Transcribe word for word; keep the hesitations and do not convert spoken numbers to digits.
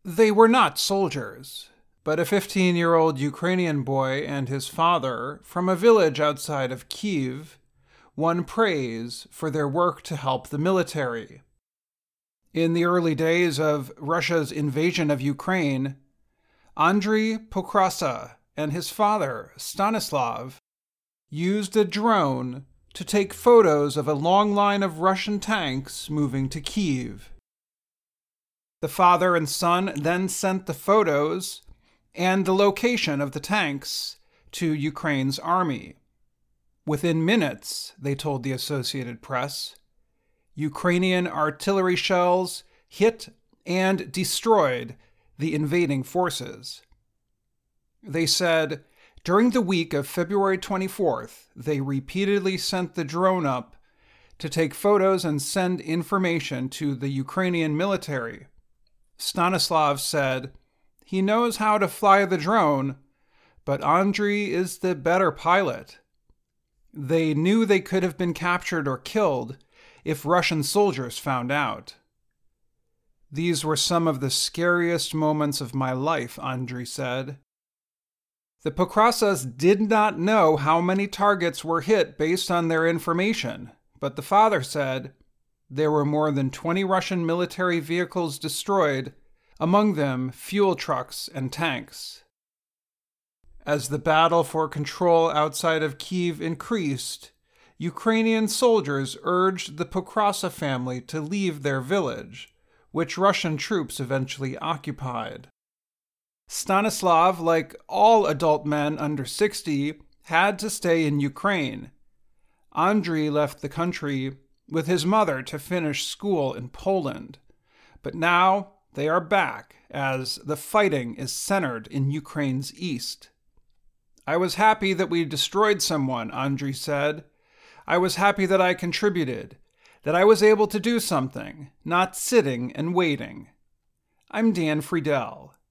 They were not soldiers, but a fifteen-year-old Ukrainian boy and his father from a village outside of Kyiv won praise for their work to help the military. In the early days of Russia's invasion of Ukraine, Andriy Pokrasa and his father, Stanislav, used a drone to take photos of a long line of Russian tanks moving to Kyiv. The father and son then sent the photos and the location of the tanks to Ukraine's army. Within minutes, they told the Associated Press, Ukrainian artillery shells hit and destroyed the invading forces. They said, during the week of February twenty-fourth, they repeatedly sent the drone up to take photos and send information to the Ukrainian military. Stanislav said, he knows how to fly the drone, but Andriy is the better pilot. They knew they could have been captured or killed if Russian soldiers found out. These were some of the scariest moments of my life, Andriy said. The Pokrasas did not know how many targets were hit based on their information, but the father said there were more than twenty Russian military vehicles destroyed, among them fuel trucks and tanks. As the battle for control outside of Kyiv increased, Ukrainian soldiers urged the Pokrasa family to leave their village, which Russian troops eventually occupied. Stanislav, like all adult men under sixty, had to stay in Ukraine. Andriy left the country with his mother to finish school in Poland, but now they are back as the fighting is centered in Ukraine's east. I was happy that we destroyed someone, Andriy said. I was happy that I contributed, that I was able to do something, not sitting and waiting. I'm Dan Friedel.